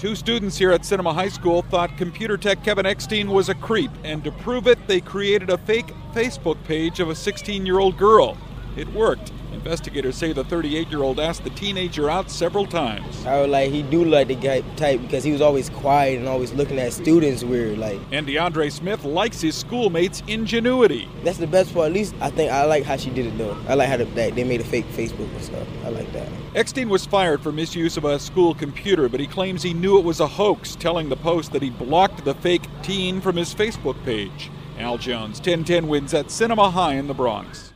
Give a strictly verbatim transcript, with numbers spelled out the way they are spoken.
Two students here at Cinema High School thought computer tech Kevin Eckstein was a creep, and to prove it, they created a fake Facebook page of a sixteen-year-old girl. It worked. Investigators say the thirty-eight-year-old asked the teenager out several times. I was like, he do like the guy type because he was always quiet and always looking at students weird. Like, And DeAndre Smith likes his schoolmates' ingenuity. That's the best part. At least I think I like how she did it though. I like how the, that they made a fake Facebook and stuff. I like that. Eckstein was fired for misuse of a school computer, but he claims he knew it was a hoax, telling the Post that he blocked the fake teen from his Facebook page. Al Jones, ten ten wins at Cinema High in the Bronx.